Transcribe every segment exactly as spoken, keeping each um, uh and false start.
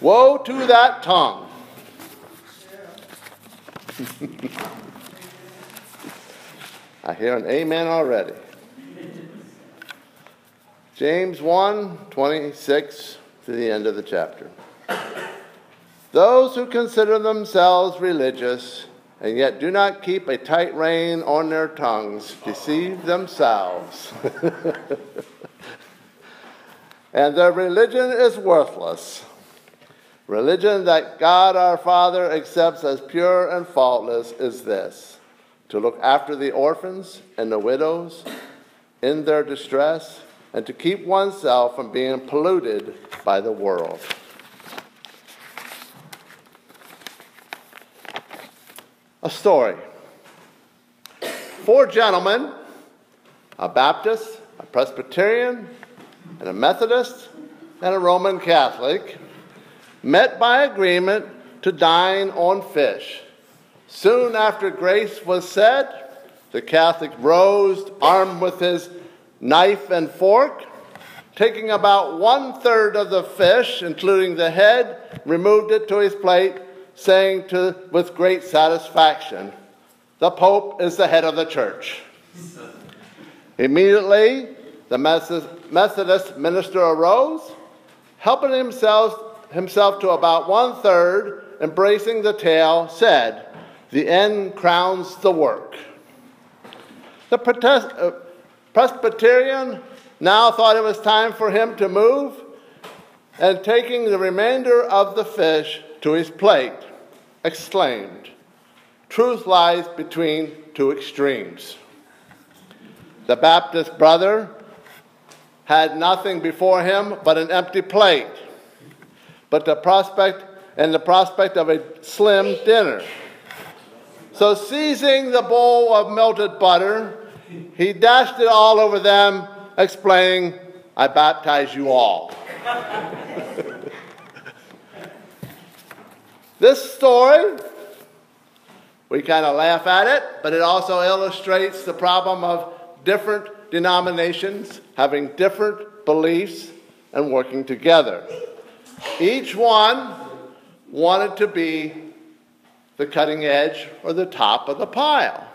Woe to that tongue. I hear an amen already. James one, twenty-six to the end of the chapter. Those who consider themselves religious and yet do not keep a tight rein on their tongues deceive themselves. And their religion is worthless. Religion that God our Father accepts as pure and faultless is this: to look after the orphans and the widows in their distress, and to keep oneself from being polluted by the world. A story. Four gentlemen, a Baptist, a Presbyterian, and a Methodist, and a Roman Catholic, met by agreement to dine on fish. Soon after grace was said, the Catholic rose, armed with his knife and fork, taking about one-third of the fish, including the head, removed it to his plate, saying to, with great satisfaction, "The Pope is the head of the church." Immediately, the Methodist minister arose, helping himself, himself to about one-third, embracing the tail, said, "The end crowns the work." The protest, uh, Presbyterian now thought it was time for him to move, and taking the remainder of the fish to his plate, exclaimed, "Truth lies between two extremes." The Baptist brother had nothing before him but an empty plate, but the prospect and the prospect of a slim dinner. So seizing the bowl of melted butter, he dashed it all over them, explaining, "I baptize you all." This story, we kind of laugh at it, but it also illustrates the problem of different denominations having different beliefs and working together. Each one wanted to be the cutting edge or the top of the pile.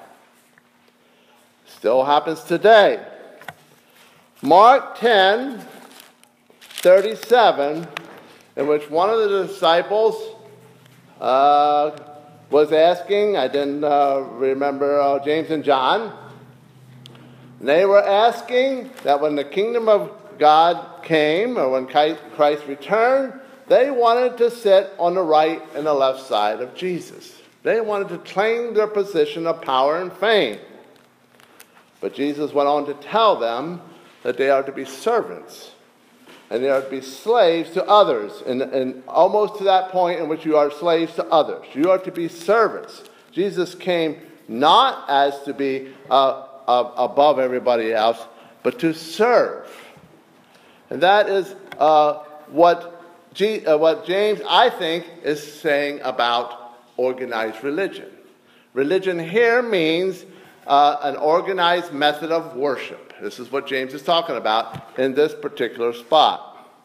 Still happens today. Mark ten, thirty-seven, in which one of the disciples uh, was asking, I didn't uh, remember uh, James and John, they were asking that when the kingdom of God came, or when Christ returned, they wanted to sit on the right and the left side of Jesus. They wanted to claim their position of power and fame. But Jesus went on to tell them that they are to be servants, and they are to be slaves to others, and, and almost to that point in which you are slaves to others. You are to be servants. Jesus came not as to be uh, uh, above everybody else, but to serve. And that is uh, what, G, uh, what James, I think, is saying about organized religion. Religion here means uh, an organized method of worship. This is what James is talking about in this particular spot.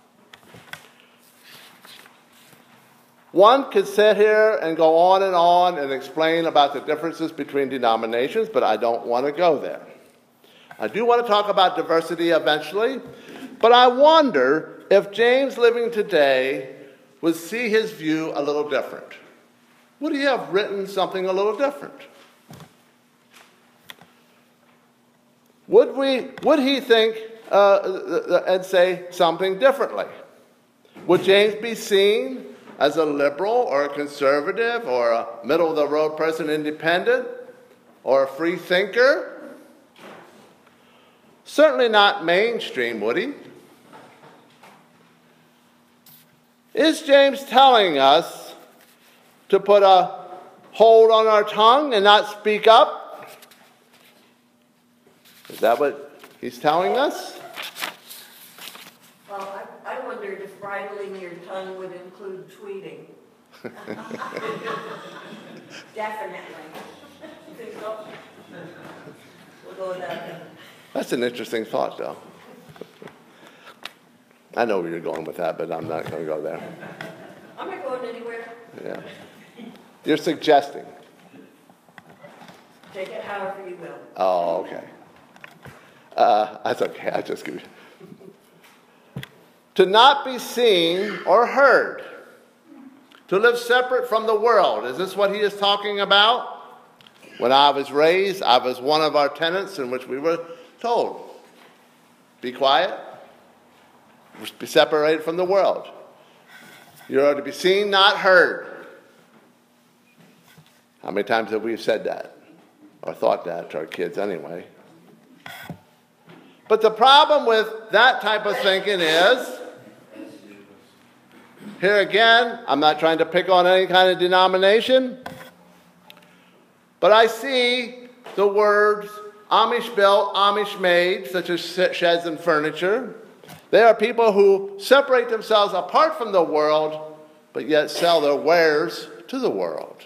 One could sit here and go on and on and explain about the differences between denominations, but I don't want to go there. I do want to talk about diversity eventually, but I wonder if James living today would see his view a little different. Would he have written something a little different? Would we? Would he think uh, and say something differently? Would James be seen as a liberal or a conservative or a middle-of-the-road person, independent, or a free thinker? Certainly not mainstream, would he? Is James telling us to put a hold on our tongue and not speak up? Is that what he's telling us? Well, I, I wondered if bridling your tongue would include tweeting. Definitely. You think so? We'll go with that. That's an interesting thought, though. I know where you're going with that, but I'm not going to go there. going anywhere. Yeah. You're suggesting. Take it however you will. Oh, okay. Uh, that's okay. I just give you. To not be seen or heard. To live separate from the world. Is this what he is talking about? When I was raised, I was one of our tenets in which we were told, be quiet, be separated from the world. You are to be seen, not heard. How many times have we said that? Or thought that to our kids anyway? But the problem with that type of thinking is, here again, I'm not trying to pick on any kind of denomination, but I see the words Amish built, Amish made, such as sheds and furniture. They are people who separate themselves apart from the world, but yet sell their wares to the world.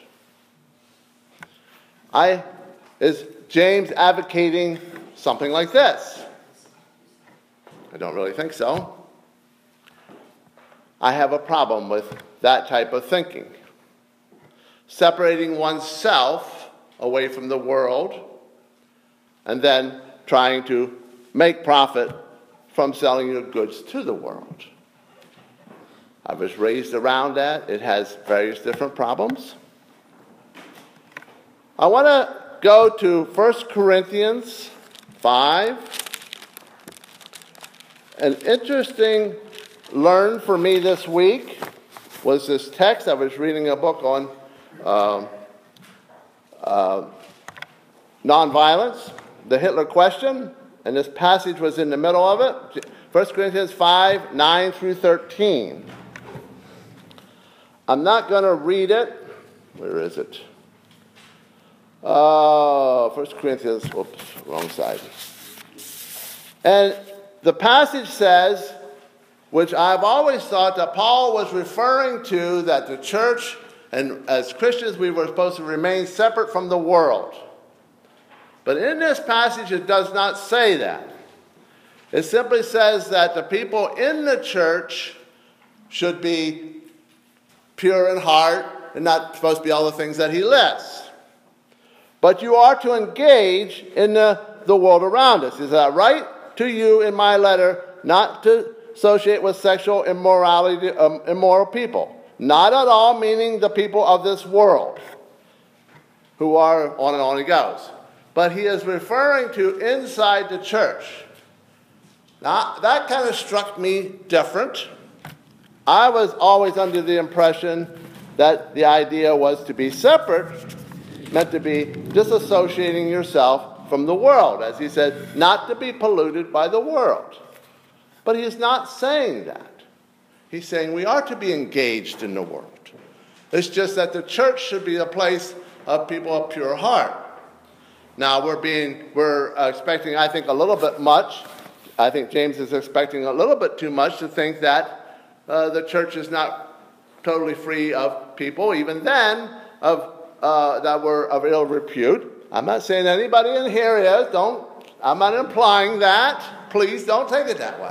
I, is James advocating something like this? I don't really think so. I have a problem with that type of thinking. Separating oneself away from the world and then trying to make profit from selling your goods to the world. I was raised around that. It has various different problems. I want to go to First Corinthians five. An interesting learn for me this week was this text. I was reading a book on uh, uh, nonviolence, the Hitler question, and this passage was in the middle of it. First Corinthians five, nine through thirteen. I'm not going to read it. Where is it? Uh, First Corinthians, whoops, wrong side. And the passage says, which I've always thought that Paul was referring to, that the church, and as Christians we were supposed to remain separate from the world. But in this passage it does not say that. It simply says that the people in the church should be pure in heart and not supposed to be all the things that he lists. But you are to engage in the, the world around us. Is that right? To you in my letter, not to associate with sexual immorality, um, immoral people. Not at all meaning the people of this world, who are, on and on he goes. But he is referring to inside the church. Now, that kind of struck me different. I was always under the impression that the idea was to be separate, meant to be disassociating yourself from the world. As he said, not to be polluted by the world. But he is not saying that. He's saying we are to be engaged in the world. It's just that the church should be a place of people of pure heart. Now, we're being, we're expecting, I think, a little bit much. I think James is expecting a little bit too much to think that uh, the church is not totally free of people, even then, of uh, that were of ill repute. I'm not saying anybody in here is. Don't, I'm not implying that. Please don't take it that way.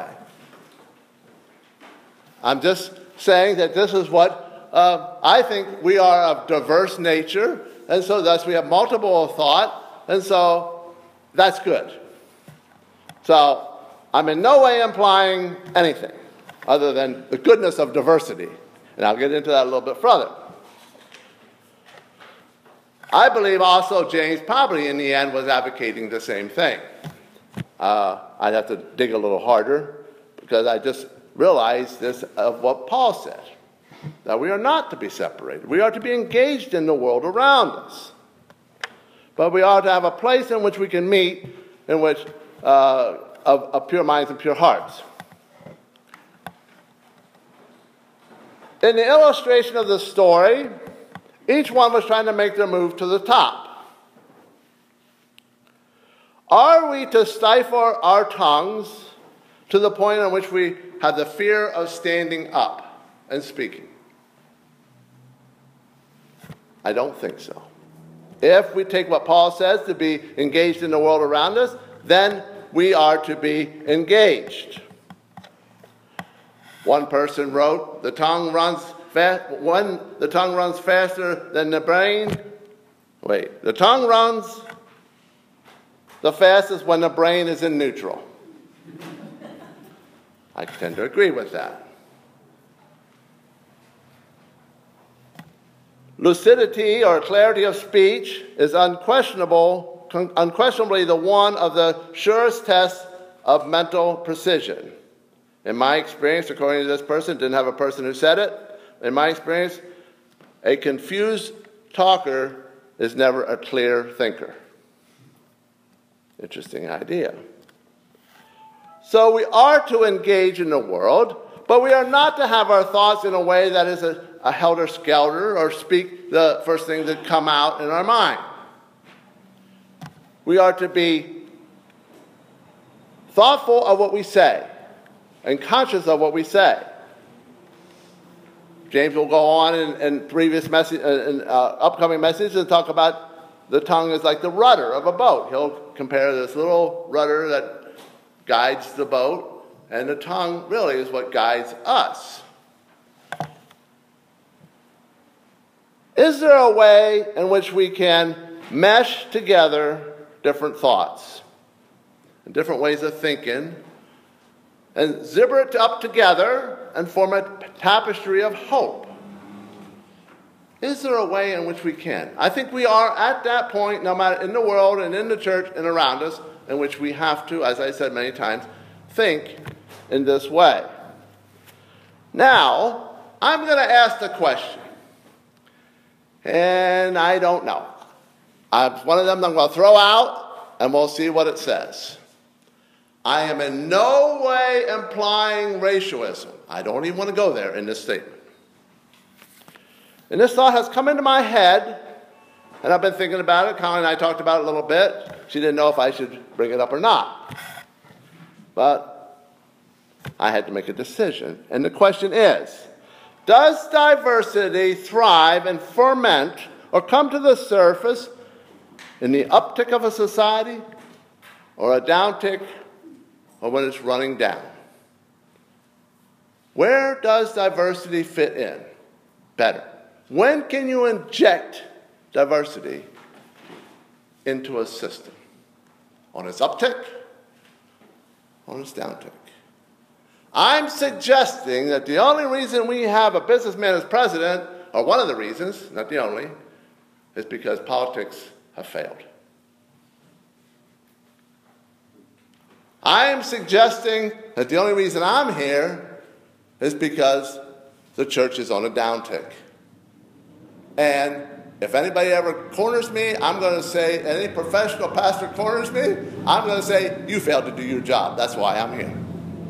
I'm just saying that this is what uh, I think we are of diverse nature, and so thus we have multiple thought, and so that's good. So I'm in no way implying anything other than the goodness of diversity, and I'll get into that a little bit further. I believe also James probably in the end was advocating the same thing. Uh, I'd have to dig a little harder because I just realized this of what Paul said, that we are not to be separated. We are to be engaged in the world around us. But we are to have a place in which we can meet, in which uh, of, of pure minds and pure hearts. In the illustration of the story, each one was trying to make their move to the top. Are we to stifle our tongues to the point in which we have the fear of standing up and speaking? I don't think so. If we take what Paul says to be engaged in the world around us, then we are to be engaged. One person wrote, the tongue runs fast, when the tongue runs faster than the brain. Wait, the tongue runs the fastest when the brain is in neutral. I tend to agree with that. Lucidity or clarity of speech is unquestionable, unquestionably the one of the surest tests of mental precision. In my experience, according to this person, didn't have a person who said it. In my experience, a confused talker is never a clear thinker. Interesting idea. So we are to engage in the world, but we are not to have our thoughts in a way that is a, a helter-skelter or speak the first things that come out in our mind. We are to be thoughtful of what we say and conscious of what we say. James will go on in, in previous message, in uh, upcoming messages and talk about the tongue is like the rudder of a boat. He'll compare this little rudder that guides the boat, and the tongue really is what guides us. Is there a way in which we can mesh together different thoughts and different ways of thinking and zipper it up together and form a tapestry of hope? Is there a way in which we can? I think we are at that point, no matter in the world and in the church and around us, in which we have to, as I said many times, think in this way. Now, I'm going to ask the question, and I don't know. I'm one of them I'm going to throw out, and we'll see what it says. I am in no way implying racialism. I don't even want to go there in this statement. And this thought has come into my head, and I've been thinking about it. Colin and I talked about it a little bit. She didn't know if I should bring it up or not. But I had to make a decision. And the question is, does diversity thrive and ferment or come to the surface in the uptick of a society or a downtick or when it's running down? Where does diversity fit in better? When can you inject diversity into a system? On its uptick, on its downtick. I'm suggesting that the only reason we have a businessman as president, or one of the reasons, not the only, is because politics have failed. I am suggesting that the only reason I'm here is because the church is on a downtick. And if anybody ever corners me, I'm going to say, any professional pastor corners me, I'm going to say, you failed to do your job. That's why I'm here.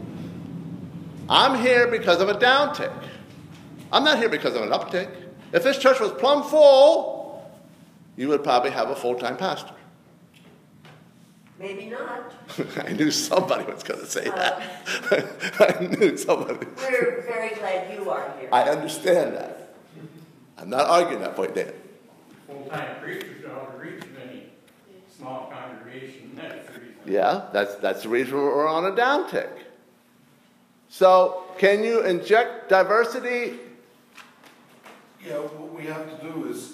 I'm here because of a downtick. I'm not here because of an uptick. If this church was plumb full, you would probably have a full-time pastor. Maybe not. I knew somebody was going to say Uh, that. I knew somebody. We're very glad you are here. I understand that. I'm not arguing that point, Dan. Full-time preachers don't reach any small congregation. That's the reason. Yeah, that's, that's the reason we're on a downtick. So, can you inject diversity? Yeah, what we have to do is, is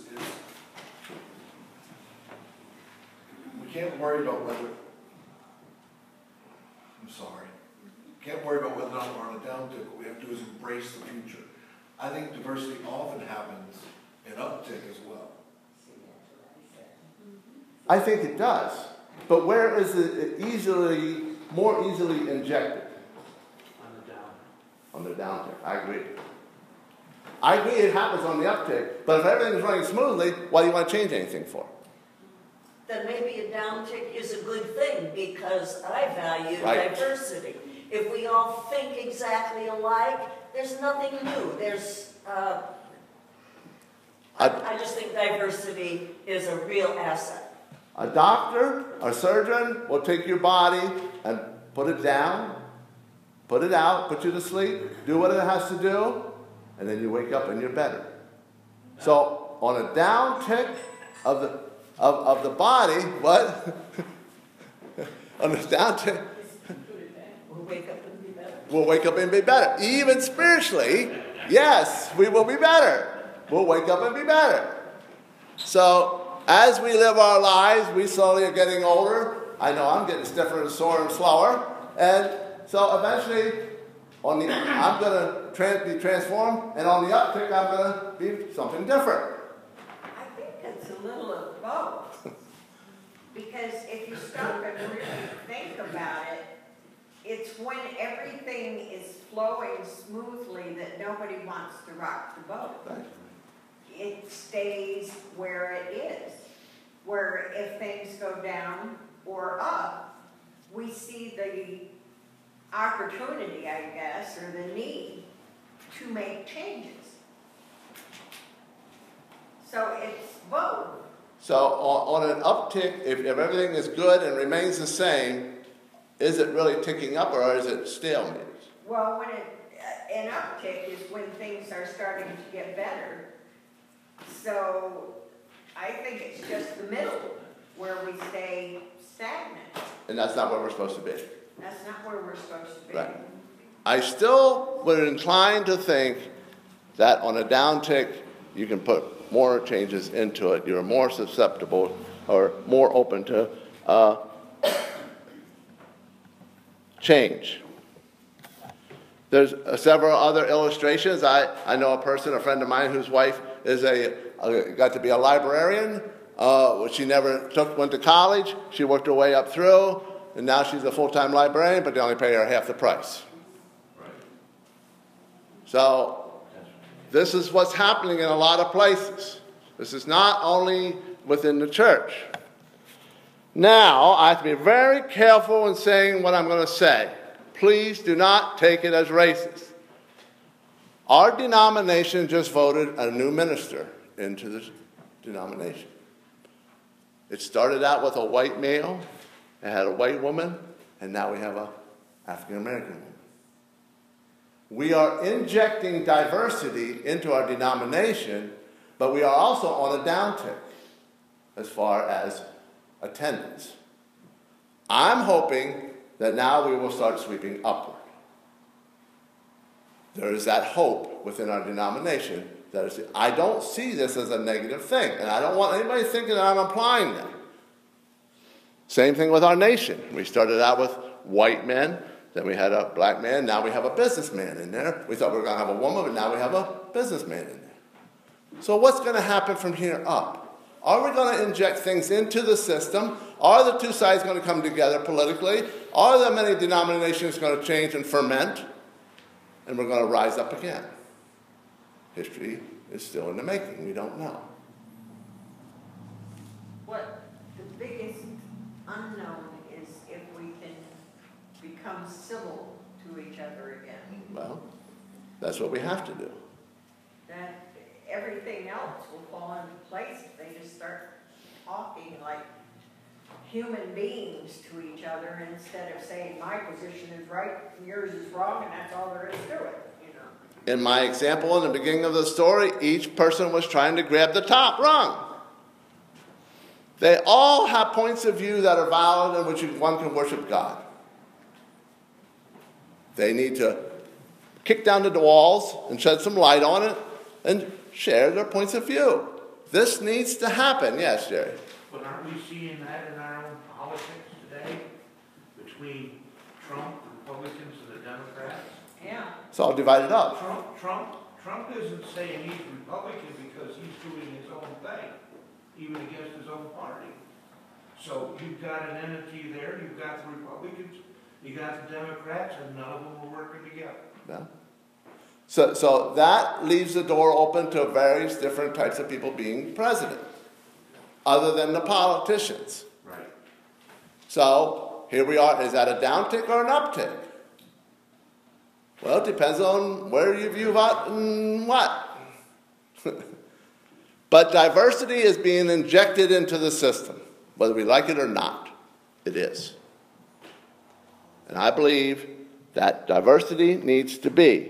we can't worry about whether, I'm sorry, can't worry about whether or not we're on a downtick. What we have to do is embrace the future. I think diversity often happens in uptick as well. I think it does. But where is it easily, more easily injected? On the down. On the downtick. I agree. I agree it happens on the uptick, but if everything is running smoothly, why do you want to change anything for? Then maybe a downtick is a good thing because I value Right. diversity. If we all think exactly alike, there's nothing new. There's, uh, I, I just think diversity is a real asset. A doctor, a surgeon will take your body and put it down, put it out, put you to sleep, do what it has to do, and then you wake up and you're better. So on a downtick of the of, of the body, what? On a downtick, We'll wake up and be better. we'll wake up and be better. Even spiritually, Yes, we will be better. We'll wake up and be better. So as we live our lives, we slowly are getting older. I know I'm getting stiffer and sore and slower. And so eventually, on the, I'm going to trans, be transformed, and on the uptick, I'm going to be something different. I think it's a little of both. Because if you stop and really think about it, it's when everything is flowing smoothly that nobody wants to rock the boat. Right. It stays where it is. Where if things go down or up, we see the opportunity, I guess, or the need to make changes. So it's both. So on, on an uptick, if, if everything is good and remains the same, is it really ticking up or is it stalemate? Well, when it, uh, an uptick is when things are starting to get better. So I think it's just the middle where we stay stagnant. And that's not where we're supposed to be. That's not where we're supposed to be. Right. I still would incline to think that on a downtick, you can put more changes into it. You're more susceptible or more open to uh, change. There's uh, several other illustrations. I, I know a person, a friend of mine, whose wife is a, a got to be a librarian. Uh, she never took went to college. She worked her way up through, and now she's a full-time librarian, but they only pay her half the price. Right. So this is what's happening in a lot of places. This is not only within the church. Now, I have to be very careful in saying what I'm going to say. Please do not take it as racist. Our denomination just voted a new minister into the denomination. It started out with a white male, it had a white woman, and now we have an African American woman. We are injecting diversity into our denomination, but we are also on a downtick as far as attendance. I'm hoping that now we will start sweeping upward. There is that hope within our denomination. That is, I don't see this as a negative thing, and I don't want anybody thinking that I'm implying that. Same thing with our nation. We started out with white men, then we had a black man, now we have a businessman in there. We thought we were going to have a woman, but now we have a businessman in there. So what's going to happen from here up? Are we going to inject things into the system? Are the two sides going to come together politically? Are the many denominations going to change and ferment? And we're going to rise up again. History is still in the making. We don't know. What the biggest unknown is if we can become civil to each other again. Well, that's what we have to do. That everything else will fall into place if they just start talking like human beings to each other instead of saying my position is right and yours is wrong and that's all there is to it, you know. In my example in the beginning of the story, each person was trying to grab the top rung. They all have points of view that are valid in which one can worship God. They need to kick down the walls and shed some light on it and share their points of view. This needs to happen. Yes, Jerry? But aren't we seeing that in our own politics today? Between Trump, the Republicans, and the Democrats? Yeah. It's all divided up. Trump, Trump, Trump isn't saying he's Republican because he's doing his own thing, even against his own party. So you've got an entity there, you've got the Republicans, you got the Democrats, and none of them are working together. Yeah. So, so that leaves the door open to various different types of people being president, other than the politicians. Right. So here we are. Is that a downtick or an uptick? Well, it depends on where you view what and what. But diversity is being injected into the system, whether we like it or not. It is. And I believe that diversity needs to be.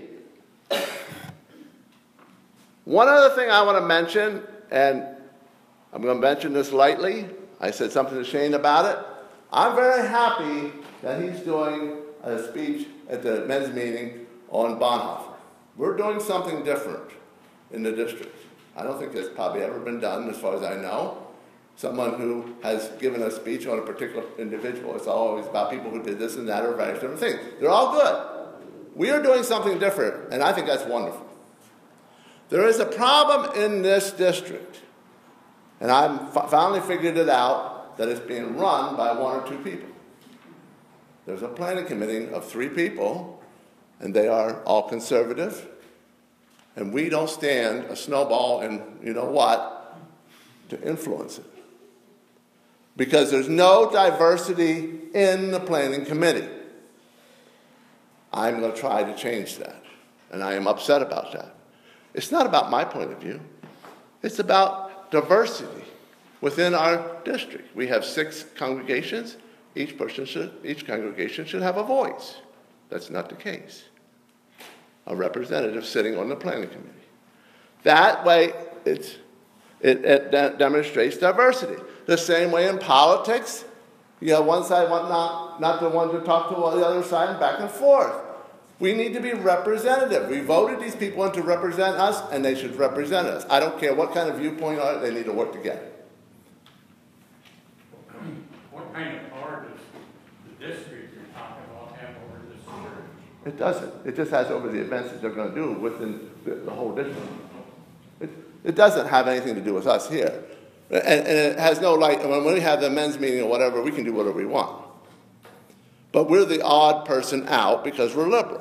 One other thing I want to mention, and I'm going to mention this lightly. I said something to Shane about it. I'm very happy that he's doing a speech at the men's meeting on Bonhoeffer. We're doing something different in the district. I don't think that's probably ever been done, as far as I know. Someone who has given a speech on a particular individual. It's always about people who did this and that or various different things. They're all good. We are doing something different, and I think that's wonderful. There is a problem in this district, and I've finally figured it out, that it's being run by one or two people. There's a planning committee of three people, and they are all conservative, and we don't stand a snowball and you know what to influence it. Because there's no diversity in the planning committee. I'm going to try to change that, and I am upset about that. It's not about my point of view. It's about diversity within our district. We have six congregations. Each person should, each congregation should have a voice. That's not the case. A representative sitting on the planning committee. That way, it's, it, it de- demonstrates diversity. The same way in politics, you have one side, one not, not the one to talk to the other side, and back and forth. We need to be representative. We voted these people in to represent us, and they should represent us. I don't care what kind of viewpoint are, they need to work together. What kind of power does the district you're talking about have over this church? It doesn't. It just has over the events that they're going to do within the, the whole district. It, it doesn't have anything to do with us here. And, and it has no, like, when we have the men's meeting or whatever, we can do whatever we want. But we're the odd person out because we're liberal.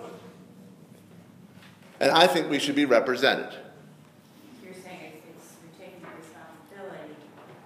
And I think we should be represented. You're saying it's, you're taking the responsibility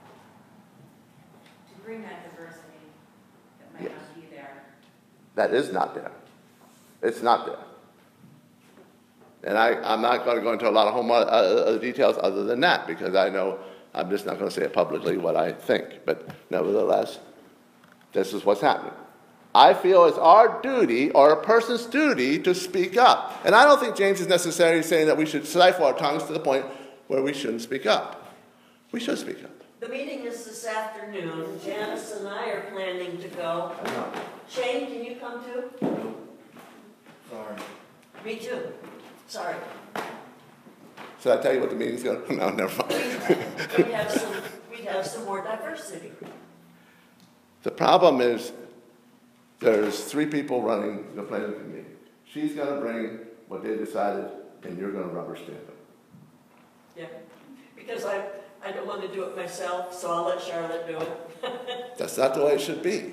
to bring that diversity that might Yes. not be there. That is not there. It's not there. And I, I'm not going to go into a lot of home, uh, uh, details other than that, because I know I'm just not going to say it publicly what I think. But nevertheless, this is what's happening. I feel it's our duty, or a person's duty, to speak up. And I don't think James is necessarily saying that we should stifle our tongues to the point where we shouldn't speak up. We should speak up. The meeting is this afternoon. Janice and I are planning to go. I know. Shane, can you come too? Sorry. Me too. Sorry. So I tell you what the meeting's going to... No, never mind. We'd have some, we'd have some more diversity. The problem is there's three people running the planning committee. She's going to bring what they decided, and you're going to rubber stamp it. Yeah. Because I, I don't want to do it myself, so I'll let Charlotte do it. That's not the way it should be.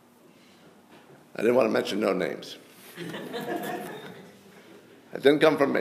I didn't want to mention no names. It didn't come from me.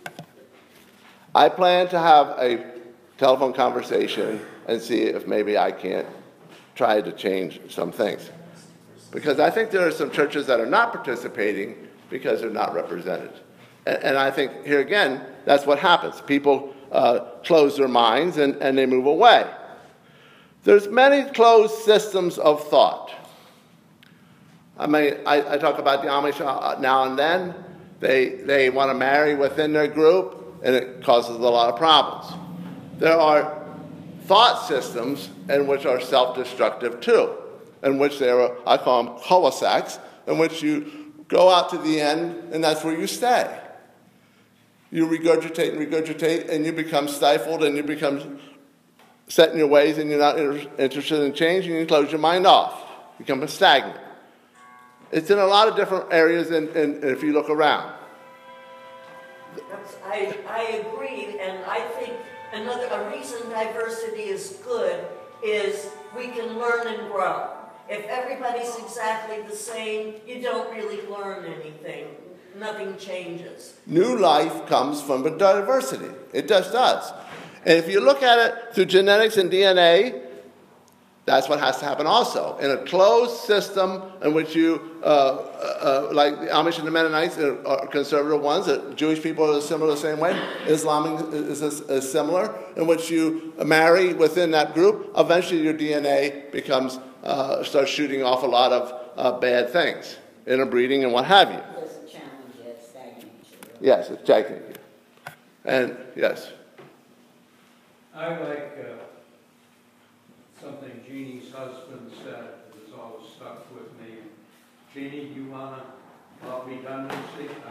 I plan to have a telephone conversation and see if maybe I can't try to change some things. Because I think there are some churches that are not participating because they're not represented. And, and I think, here again, that's what happens. People uh, close their minds and, and they move away. There's many closed systems of thought. I mean, I, I talk about the Amish now and then. They, they want to marry within their group, and it causes a lot of problems. There are thought systems in which are self-destructive too, in which there are, I call them cul-de-sacs, in which you go out to the end, and that's where you stay. You regurgitate and regurgitate, and you become stifled, and you become set in your ways, and you're not inter- interested in change, and you close your mind off. You become stagnant. It's in a lot of different areas, and, and, and if you look around. That's, I, I agree, and I think another a reason diversity is good is we can learn and grow. If everybody's exactly the same, you don't really learn anything. Nothing changes. New life comes from the diversity. It just does. And if you look at it through genetics and D N A, that's what has to happen also. In a closed system in which you, uh, uh, like the Amish and the Mennonites are conservative ones, the Jewish people are similar the same way, Islam is, is, is similar, in which you marry within that group, eventually your D N A becomes, uh, starts shooting off a lot of uh, bad things, interbreeding and what have you. Doesn't challenge it, stagnates you. Yes, it's checking you. And, yes. I like uh, something Jeannie's husband said that has always stuck with me. Jeannie, you want to about redundancy? I think that's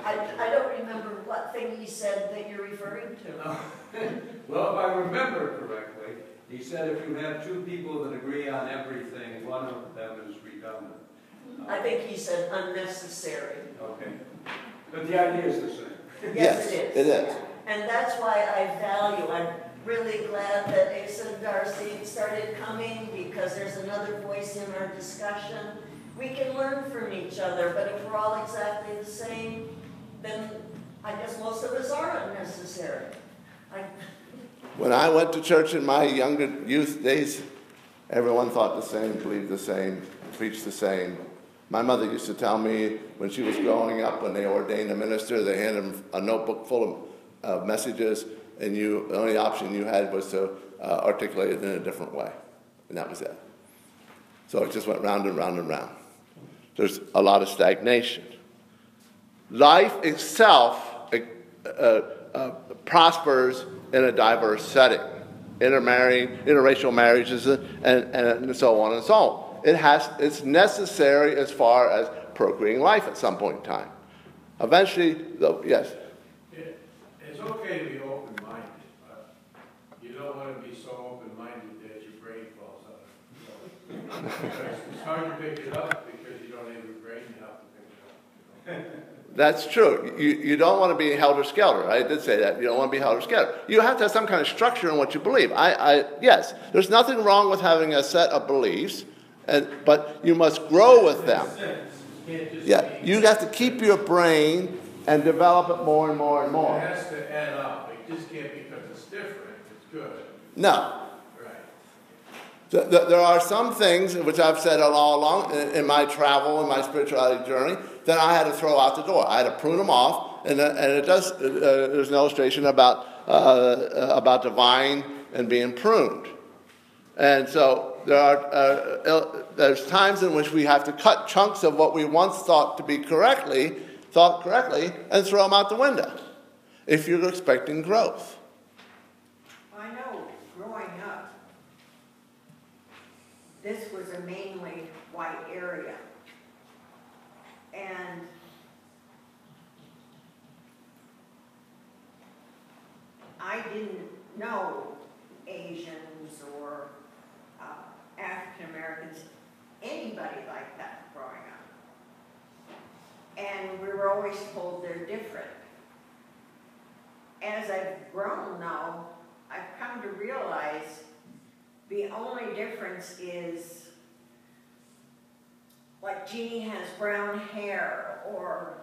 I, I don't remember what thing he said that you're referring to. Well, if I remember correctly, he said if you have two people that agree on everything, one of them is redundant. I think he said unnecessary. Okay. But the idea is the same. Yes, it is. It is. And that's why I value, I'm really glad that Asa and Darcy started coming, because there's another voice in our discussion. We can learn from each other, but if we're all exactly the same, then I guess most of us are unnecessary. I, When I went to church in my younger youth days, everyone thought the same, believed the same, preached the same. My mother used to tell me when she was growing up, when they ordained a minister, they handed him a notebook full of uh, messages, and you, the only option you had was to uh, articulate it in a different way. And that was it. So it just went round and round and round. There's a lot of stagnation. Life itself uh, uh, prospers in a diverse setting. Intermarrying, interracial marriages, and, and, and so on and so on. It has, it's necessary as far as procreating life at some point in time. Eventually, though, yes? It, it's okay to be open-minded, but you don't want to be so open-minded that your brain falls out. You know? It's hard to pick it up because you don't have your brain to help to pick it up. You know? That's true. You, you don't want to be helter-skelter. I did say that. You don't want to be helter-skelter. You have to have some kind of structure in what you believe. I, I, yes, there's nothing wrong with having a set of beliefs, and, but you must grow with them. Yeah, you have to keep your brain and develop it more and more and more. It has to add up. It just can't be because it's different. It's good. No. Right. The, the, there are some things, which I've said all along, in, in my travel, in my spirituality journey, that I had to throw out the door. I had to prune them off, and, uh, and it does. Uh, there's an illustration about uh, about the vine and being pruned, and so there are uh, il- there's times in which we have to cut chunks of what we once thought to be correctly thought correctly and throw them out the window if you're expecting growth. I know, growing up, this was a mainly white area. And I didn't know Asians or uh, African Americans, anybody like that growing up. And we were always told they're different. As I've grown now, I've come to realize the only difference is, like Jeannie has brown hair, or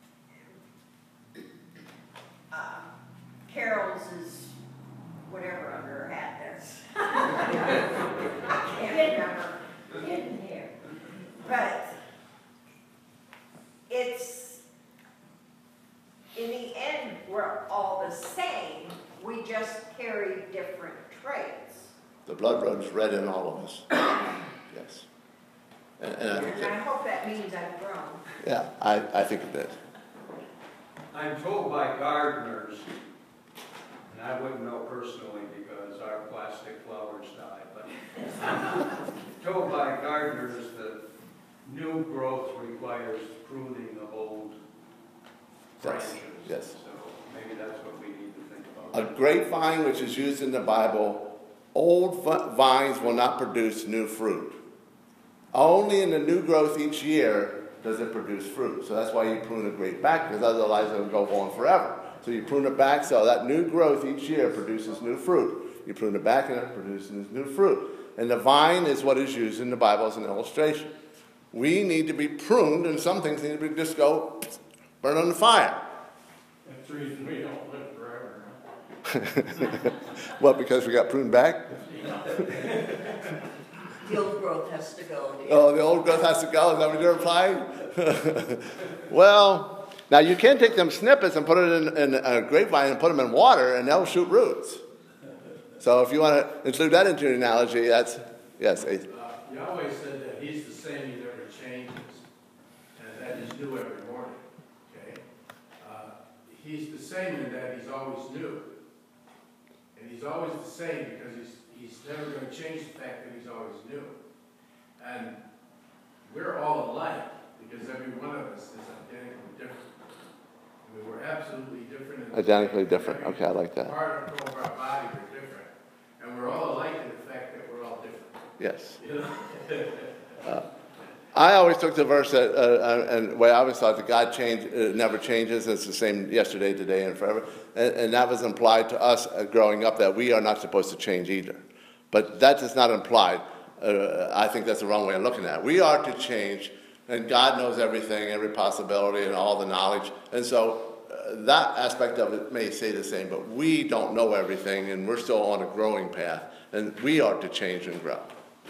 uh, Carol's is whatever under her hat is. I can't remember. Hidden hair. But it's, in the end, we're all the same. We just carry different traits. The blood runs red in all of us. Yes. And, and, I, think And I that, hope that means I've grown. yeah, I, I think it did. I'm told by gardeners, and I wouldn't know personally because our plastic flowers die, but told by gardeners that new growth requires pruning the old branches. Yes. So maybe that's what we need to think about. A grapevine, which is used in the Bible, old vines will not produce new fruit. Only in the new growth each year does it produce fruit. So that's why you prune a grape back, because otherwise it will go on forever. So you prune it back so that new growth each year produces new fruit. You prune it back and it produces new fruit. And the vine is what is used in the Bible as an illustration. We need to be pruned, and some things need to be just go burn on the fire. That's the reason we don't live forever. Huh? What, because we got pruned back? The old growth has to go. Oh, the old growth has to go. Is that what you're implying? Well, now you can take them snippets and put it in, in a grapevine and put them in water, and they'll shoot roots. So if you want to include that into your analogy, that's, yes. Uh, Yahweh said that he's the same, he never changes, and that he's new every morning, okay? Uh, he's the same in that he's always new. And he's always the same because he's, he's never going to change the fact that he's always new. And we're all alike because every one of us is identically different. Identically different. Okay, I like that. Part of our body are different, and we're all alike in the fact that we're all different. Yes. You know? Uh, I always took the verse that, uh, and the way I always thought that God change, uh, never changes. It's the same yesterday, today, and forever. And, and that was implied to us uh, growing up that we are not supposed to change either. But that is not implied. Uh, I think that's the wrong way of looking at it. We are to change, and God knows everything, every possibility, and all the knowledge. And so uh, that aspect of it may say the same, but we don't know everything, and we're still on a growing path, and we are to change and grow.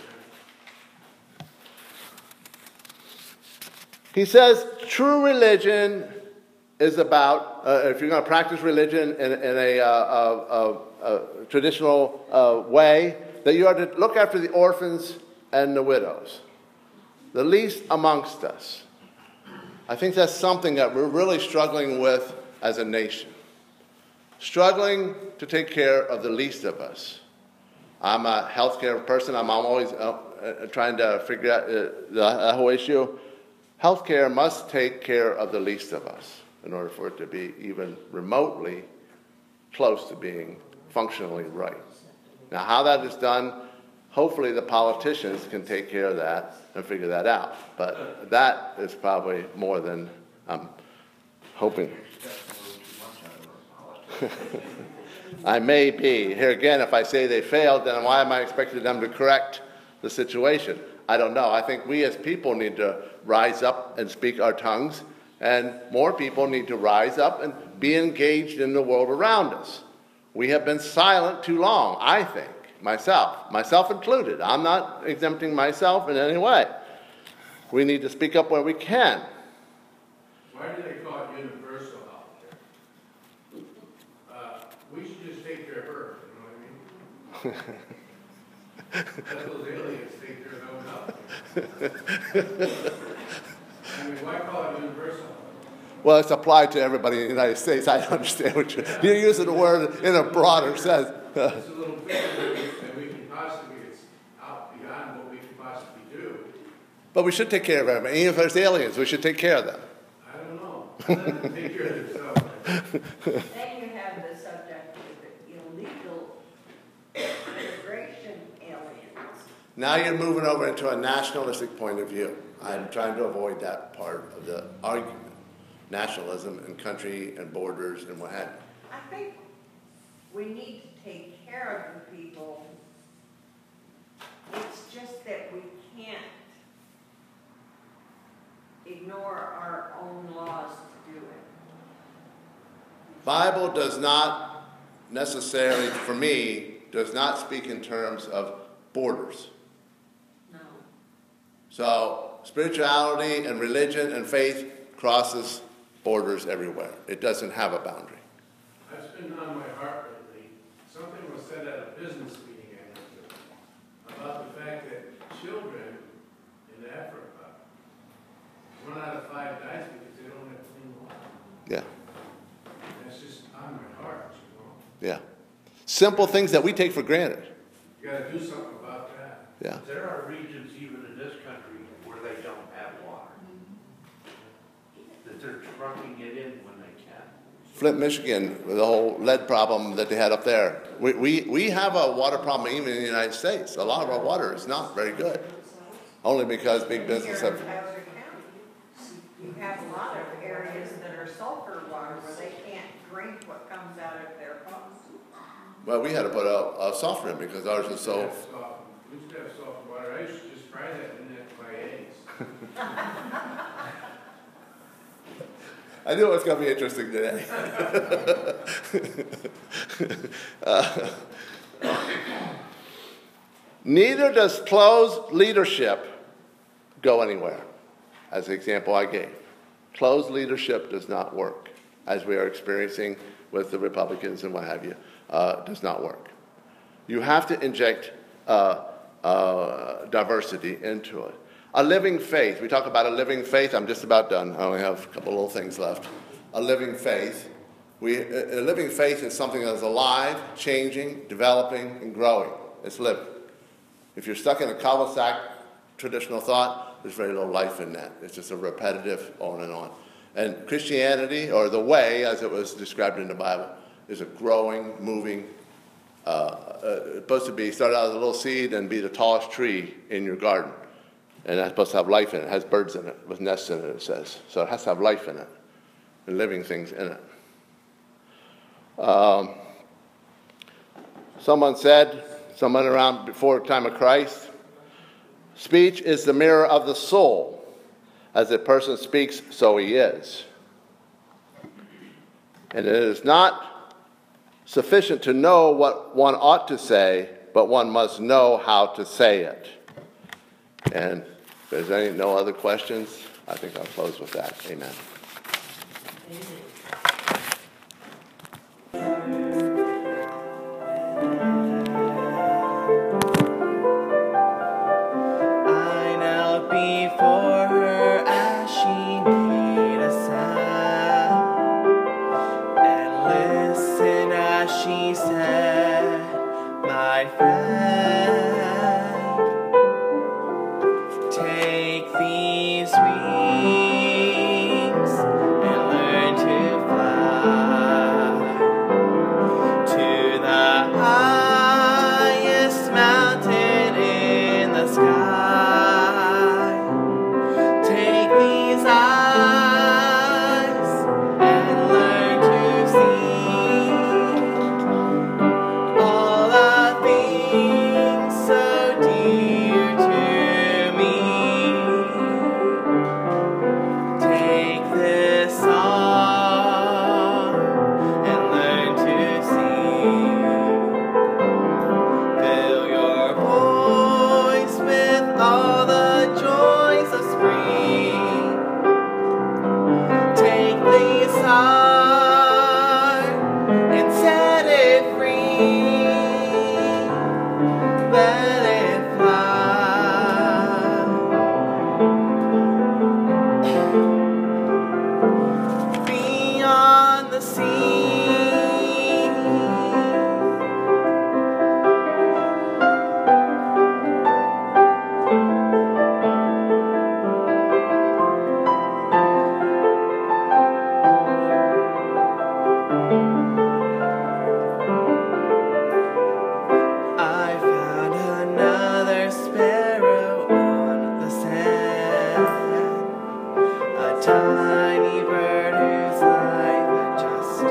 He says true religion is about, uh, if you're going to practice religion in, in a, uh, uh, uh, uh, traditional uh, way, that you are to look after the orphans and the widows, the least amongst us. I think that's something that we're really struggling with as a nation. Struggling to take care of the least of us. I'm a healthcare person. I'm always uh, uh, trying to figure out uh, the whole issue. Healthcare must take care of the least of us in order for it to be even remotely close to being functionally right. Now, how that is done, hopefully the politicians can take care of that and figure that out. But that is probably more than I'm hoping. I may be. Here again, if I say they failed, then why am I expecting them to correct the situation? I don't know. I think we as people need to rise up and speak our tongues, and more people need to rise up and be engaged in the world around us. We have been silent too long, I think, myself, myself included. I'm not exempting myself in any way. We need to speak up where we can. Why do they call it universal health care? Uh, we should just take care of her, you know what I mean? Let those aliens take care of their own health. I mean, why call it universal? Well, it's applied to everybody in the United States. I don't understand what you're, you're using the word in a broader sense. It's a little bigger than we can possibly, it's out beyond what we can possibly do. But we should take care of everybody. Even if there's aliens, we should take care of them. I don't know. Let them take care of themselves. Then you have the subject of the illegal immigration aliens. Now you're moving over into a nationalistic point of view. I'm trying to avoid that part of the argument. Nationalism and country and borders and what have you. I think we need to take care of the people. It's just that we can't ignore our own laws to do it. Bible does not necessarily, for me, does not speak in terms of borders. No. So spirituality and religion and faith crosses borders everywhere. It doesn't have a boundary. That's been on my heart lately. Something was said at a business meeting I went to about the fact that children in Africa, one out of five dies because they don't have clean water. Yeah. That's just on my heart, you know. Yeah. Simple things that we take for granted. You got to do something about that. Yeah. There are regions even in this country where they don't have water. That they're trucking it in when they can. Flint, Michigan, with the whole lead problem that they had up there. We, we, we have a water problem even in the United States. A lot of our water is not very good. Only because big business Here have... in Towson County, you have a lot of areas that are sulfur water where they can't drink what comes out of their pumps. Well, we had to put a, a softener in because ours is so... Have soft- We used to have soft water. I used to just fry that and then buy eggs. I knew it was going to be interesting today. uh, neither does closed leadership go anywhere, as the example I gave. Closed leadership does not work, as we are experiencing with the Republicans and what have you. Uh, does not work. You have to inject uh, uh, diversity into it. A living faith. We talk about a living faith. I'm just about done. I only have a couple little things left. A living faith. We, a living faith is something that is alive, changing, developing, and growing. It's living. If you're stuck in a cul-de-sac traditional thought, there's very little life in that. It's just a repetitive on and on. And Christianity, or the way, as it was described in the Bible, is a growing, moving, uh, uh, it's supposed to be, start out as a little seed and be the tallest tree in your garden. And that's supposed to have life in it. It has birds in it, with nests in it, it says. So it has to have life in it, and living things in it. Um, someone said, someone around before the time of Christ, speech is the mirror of the soul. As a person speaks, so he is. And it is not sufficient to know what one ought to say, but one must know how to say it. And if there's any no other questions, I think I'll close with that. Amen. I knelt before her as she made a sound, and listened as she said, "My friend, take these wings and learn to fly to the highest mountain in the sky. Take these eyes and learn to see all the things so dear to me. Take this song and learn to sing. Fill your voice with all the joys of spring. Take this heart and set it free. Let it fly. Beyond the sea. I found another sparrow on the sand, a tiny bird whose life had just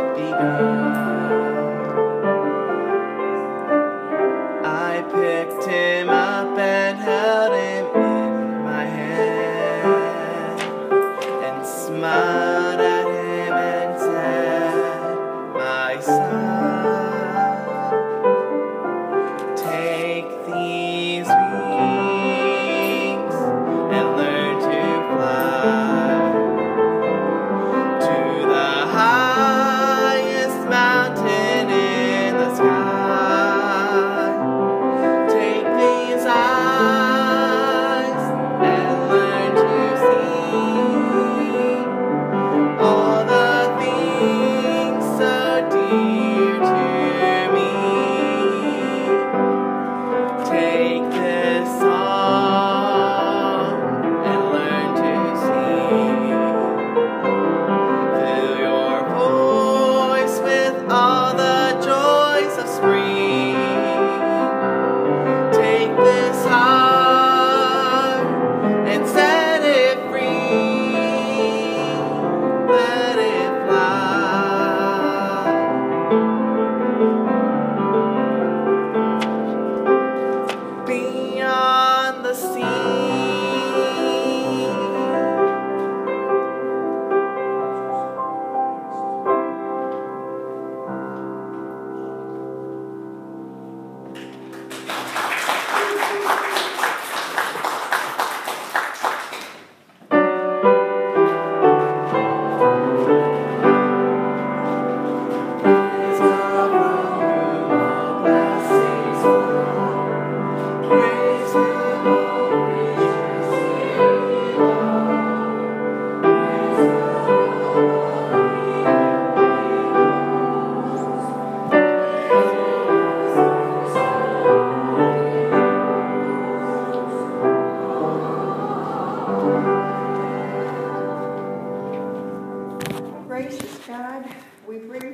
God, we bring